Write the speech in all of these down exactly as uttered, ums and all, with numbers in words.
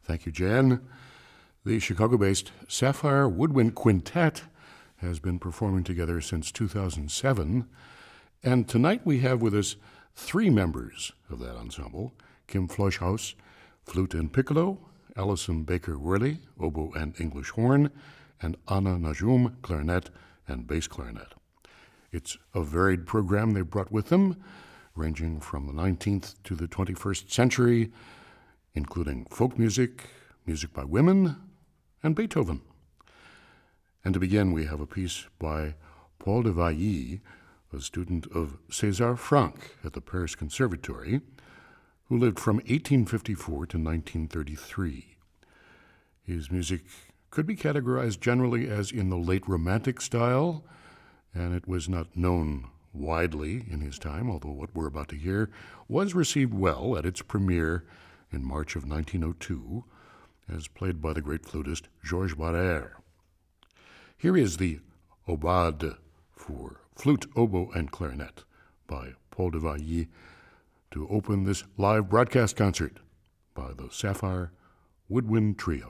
Thank you, Jan. The Chicago-based Sapphire Woodwind Quintet has been performing together since two thousand seven, and tonight we have with us three members of that ensemble: Kim Floschhaus, flute and piccolo; Allison Baker-Worley, oboe and English horn; and Anna Najum, clarinet and bass clarinet. It's a varied program they brought with them, ranging from the nineteenth to the twenty-first century, including folk music, music by women, and Beethoven. And to begin, we have a piece by Paul de Vailly, a student of César Franck at the Paris Conservatory, who lived from eighteen fifty-four to nineteen thirty-three. His music could be categorized generally as in the late Romantic style, and it was not known widely in his time, although what we're about to hear was received well at its premiere in March of nineteen oh two, as played by the great flutist Georges Barrère. Here is the Aubade for flute, oboe, and clarinet by Paul de Vailly to open this live broadcast concert by the Sapphire Woodwind Trio.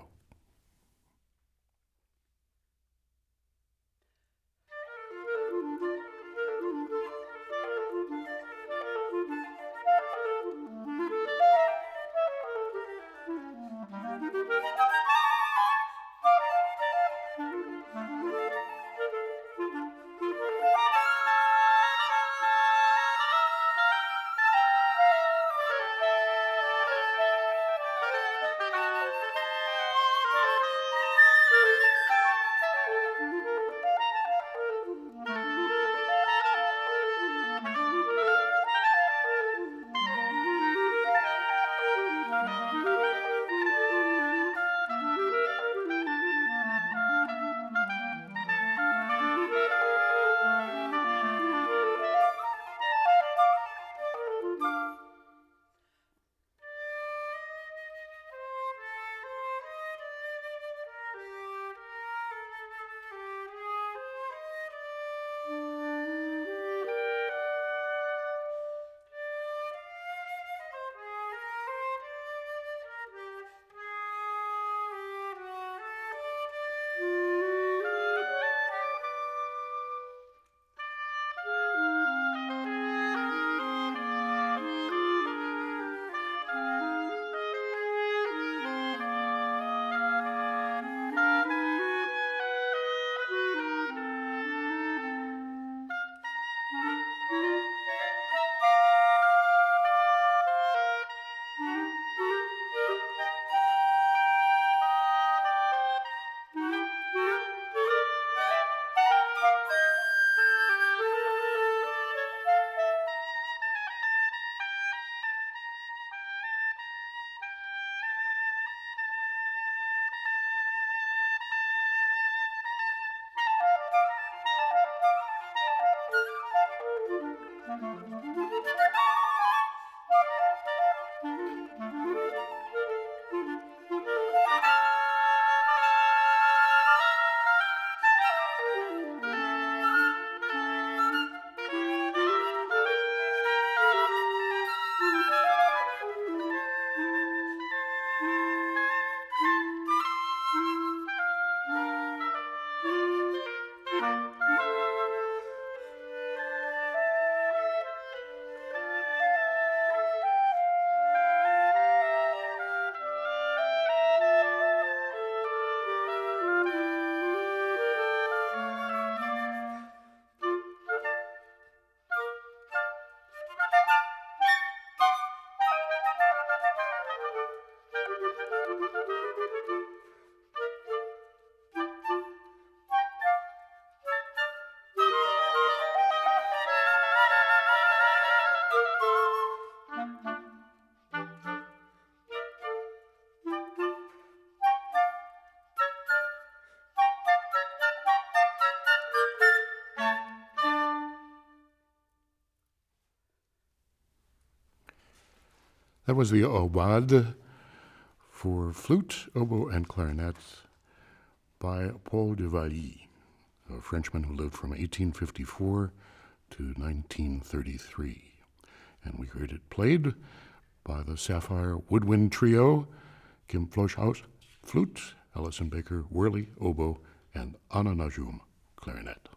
That was the Aubade for flute, oboe, and clarinet by Paul de Vailly, a Frenchman who lived from eighteen fifty-four to nineteen thirty-three. And we heard it played by the Sapphire Woodwind Trio Kim Floschhaus, flute, Alison Baker, Worley, oboe, and Anna Najum, clarinet.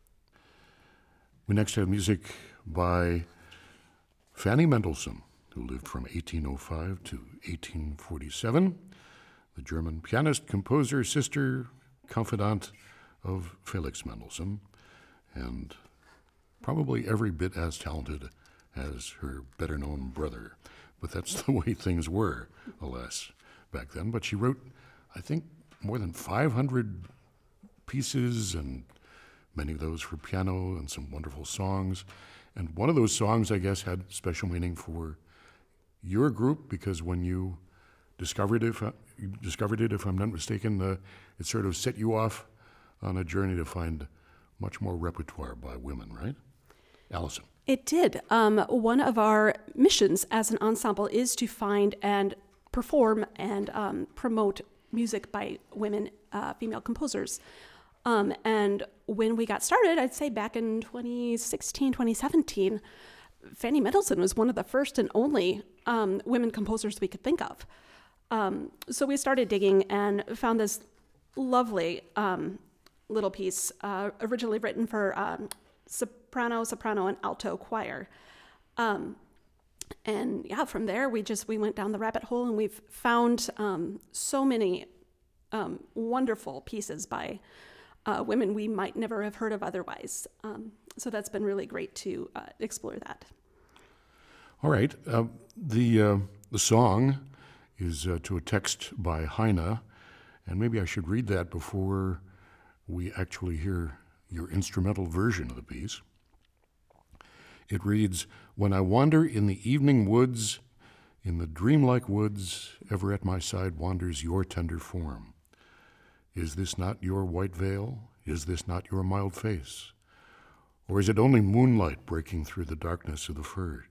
We next have music by Fanny Mendelssohn, who lived from eighteen oh five to eighteen forty-seven, the German pianist, composer, sister, confidant of Felix Mendelssohn, and probably every bit as talented as her better-known brother. But that's the way things were, alas, back then. But she wrote, I think, more than five hundred pieces, and many of those for piano, and some wonderful songs. And one of those songs, I guess, had special meaning for your group, because when you discovered it, if, I, you discovered it, if I'm not mistaken, uh, it sort of set you off on a journey to find much more repertoire by women, right? Alison. It did. Um, one of our missions as an ensemble is to find and perform and um, promote music by women, uh, female composers. Um, and when we got started, I'd say back in twenty sixteen, twenty seventeen, Fanny Mendelssohn was one of the first and only um, women composers we could think of. Um, so we started digging and found this lovely um, little piece, uh, originally written for um, soprano, soprano, and alto choir. Um, and yeah, from there we just we went down the rabbit hole, and we've found um, so many um, wonderful pieces by uh, women we might never have heard of otherwise. Um, so that's been really great to uh, explore that. All right. Uh, the uh, the song is uh, to a text by Heine, and maybe I should read that before we actually hear your instrumental version of the piece. It reads, "When I wander in the evening woods, in the dreamlike woods, ever at my side wanders your tender form. Is this not your white veil? Is this not your mild face? Or is it only moonlight breaking through the darkness of the firs?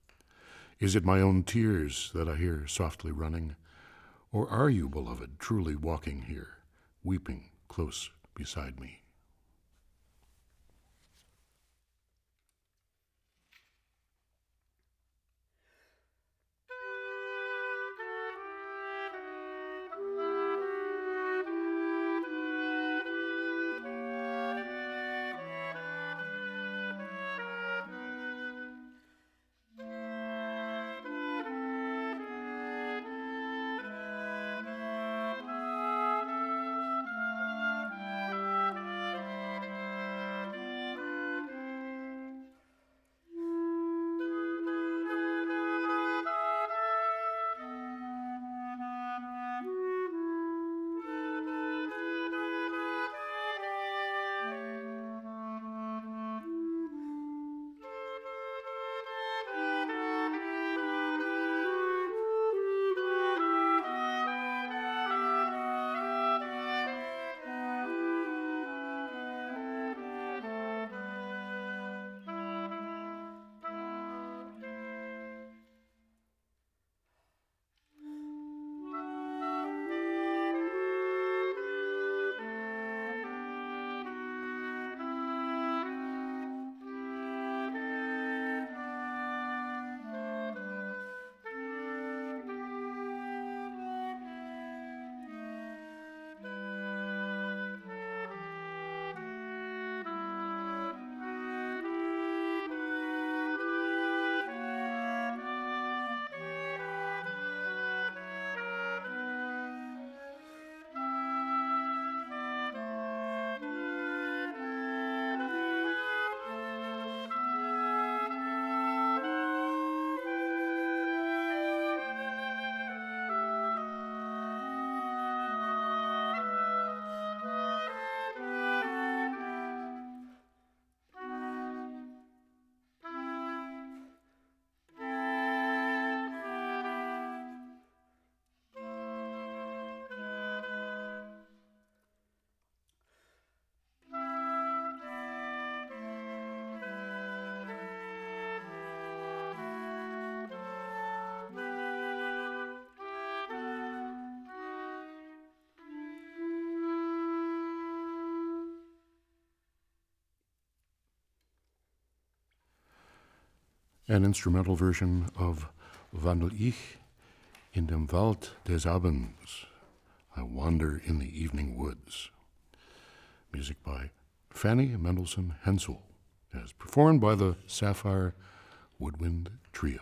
Is it my own tears that I hear softly running? Or are you, beloved, truly walking here, weeping close beside me?" An instrumental version of Wandel ich In dem Wald des Abends, I Wander in the Evening Woods. Music by Fanny Mendelssohn Hensel, as performed by the Sapphire Woodwind Trio.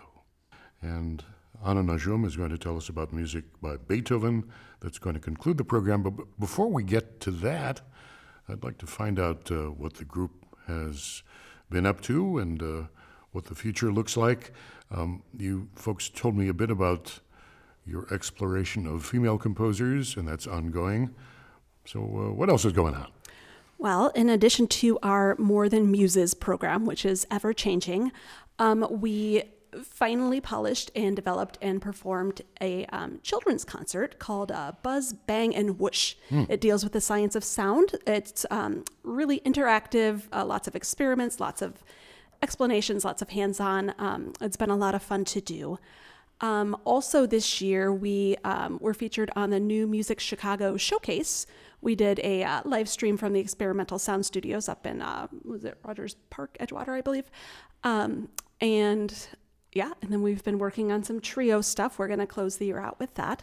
And Anna Najum is going to tell us about music by Beethoven that's going to conclude the program. But before we get to that, I'd like to find out uh, what the group has been up to and uh, what the future looks like. Um, you folks told me a bit about your exploration of female composers, and that's ongoing. So uh, what else is going on? Well, in addition to our More Than Muses program, which is ever-changing, um, we finally polished and developed and performed a um, children's concert called uh, Buzz, Bang, and Whoosh. Hmm. It deals with the science of sound. It's um, really interactive, uh, lots of experiments, lots of explanations, lots of hands-on. Um, it's been a lot of fun to do. Um, also this year, we um, were featured on the New Music Chicago Showcase. We did a uh, live stream from the Experimental Sound Studios up in, uh, was it Rogers Park, Edgewater, I believe. Um, and yeah, and then we've been working on some trio stuff. We're going to close the year out with that.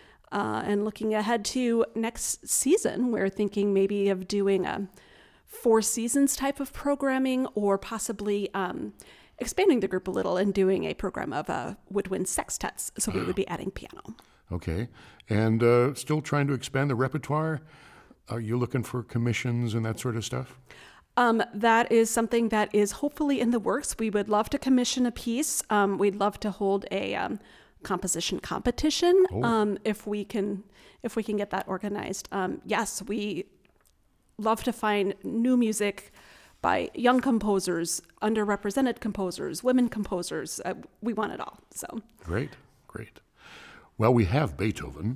Uh, and looking ahead to next season, we're thinking maybe of doing a four seasons type of programming, or possibly um, expanding the group a little and doing a program of uh, woodwind sextets. So we would be adding piano. Okay. And uh, still trying to expand the repertoire? Are you looking for commissions and that sort of stuff? Um, that is something that is hopefully in the works. We would love to commission a piece. Um, we'd love to hold a um, composition competition oh. um, if we can if we can get that organized. Um, yes, we love to find new music by young composers, underrepresented composers, women composers. Uh, we want it all. So great, great. Well, we have Beethoven,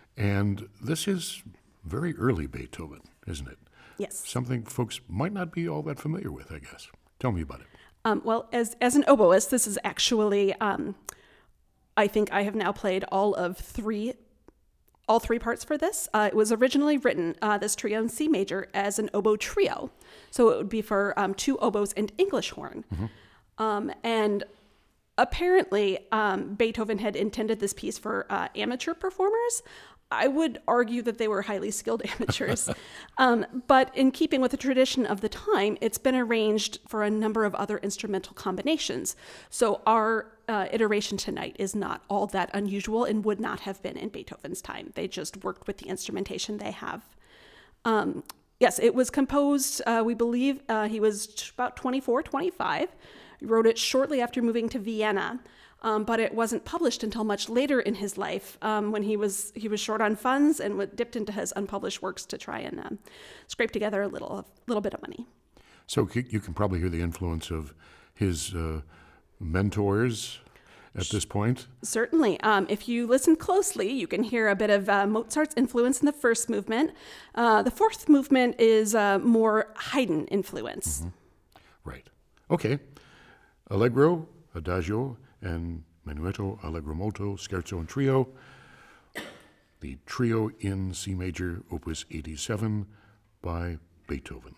and this is very early Beethoven, isn't it? Yes. Something folks might not be all that familiar with, I guess. Tell me about it. Um, well, as as an oboist, this is actually, um, I think I have now played all of three all three parts for this. Uh, it was originally written, uh, this trio in C major, as an oboe trio. So it would be for um, two oboes and English horn. Mm-hmm. Um, and apparently, um, Beethoven had intended this piece for uh, amateur performers. I would argue that they were highly skilled amateurs. um, but in keeping with the tradition of the time, it's been arranged for a number of other instrumental combinations. So our uh, iteration tonight is not all that unusual and would not have been in Beethoven's time. They just worked with the instrumentation they have. Um, yes, it was composed, uh, we believe uh, he was t- about twenty-four, twenty-five. He wrote it shortly after moving to Vienna. Um, but it wasn't published until much later in his life, um, when he was he was short on funds and w- dipped into his unpublished works to try and um, scrape together a little little bit of money. So c- you can probably hear the influence of his uh, mentors at this point. Certainly. Um, if you listen closely, you can hear a bit of uh, Mozart's influence in the first movement. Uh, the fourth movement is uh, more Haydn influence. Mm-hmm. Right. Okay. Allegro, Adagio, and Menuetto, Allegro molto, Scherzo, and Trio. The Trio in C Major, Opus eighty-seven by Beethoven.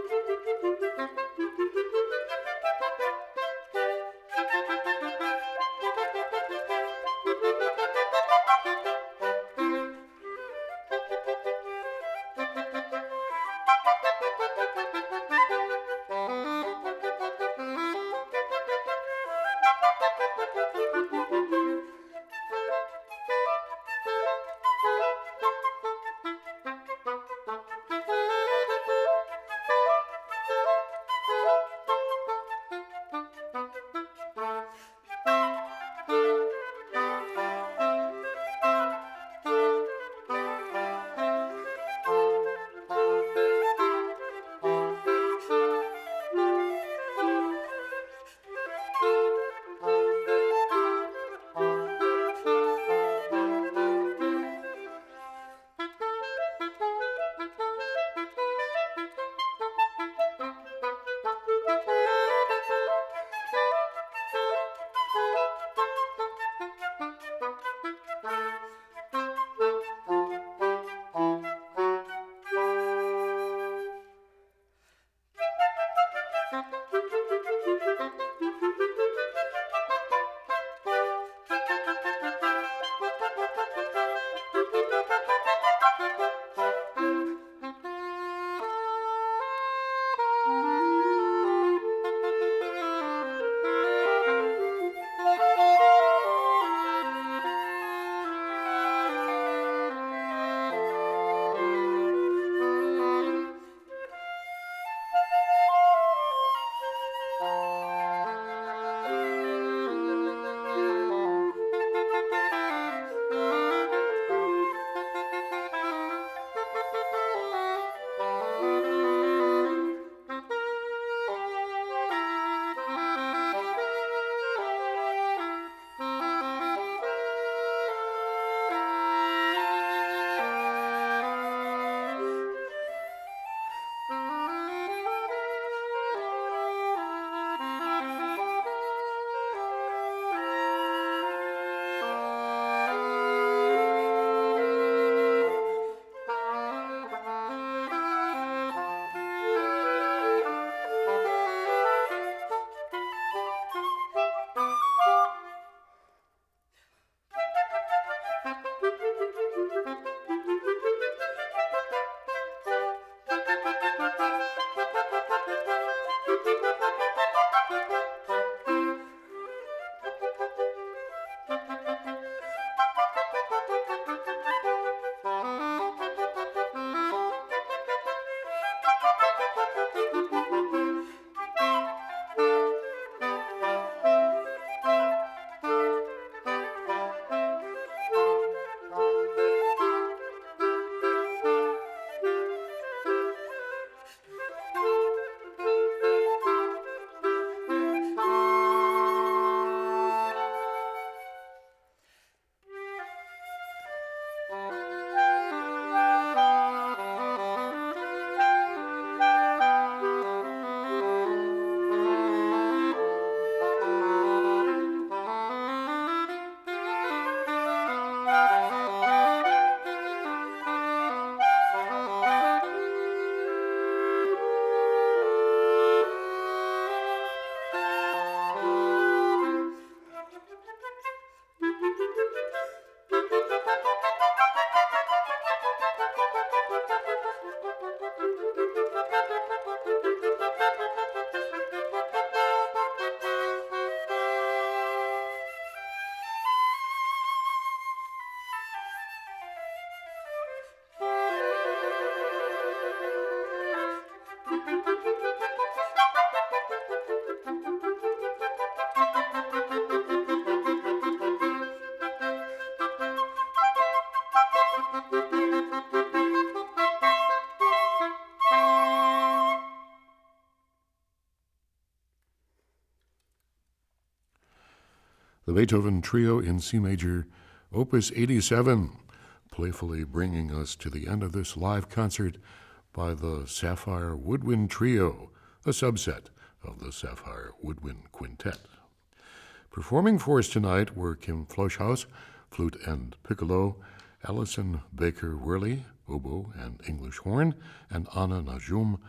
The Beethoven Trio in C major, Opus eighty-seven, playfully bringing us to the end of this live concert by the Sapphire Woodwind Trio, a subset of the Sapphire Woodwind Quintet. Performing for us tonight were Kim Floschhaus, flute and piccolo, Alison Baker-Worley, oboe and English horn, and Anna Najum,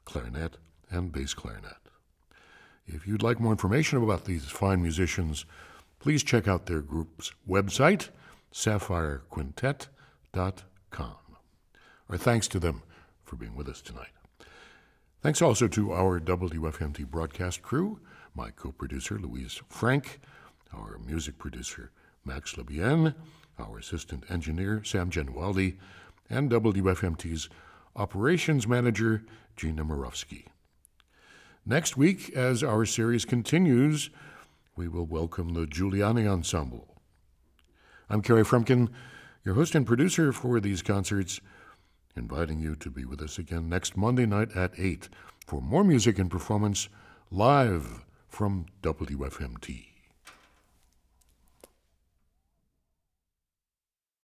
clarinet, and bass clarinet. If you'd like more information about these fine musicians, please check out their group's website, sapphire quintet dot com. Our thanks to them for being with us tonight. Thanks also to our W F M T broadcast crew, my co-producer Louise Frank, our music producer Max Lebienne, our assistant engineer Sam Genualdi, and W F M T's operations manager Gina Morovsky. Next week, as our series continues, we will welcome the Giuliani Ensemble. I'm Kerry Frumkin, your host and producer for these concerts, inviting you to be with us again next Monday night at eight for more music and performance live from W F M T.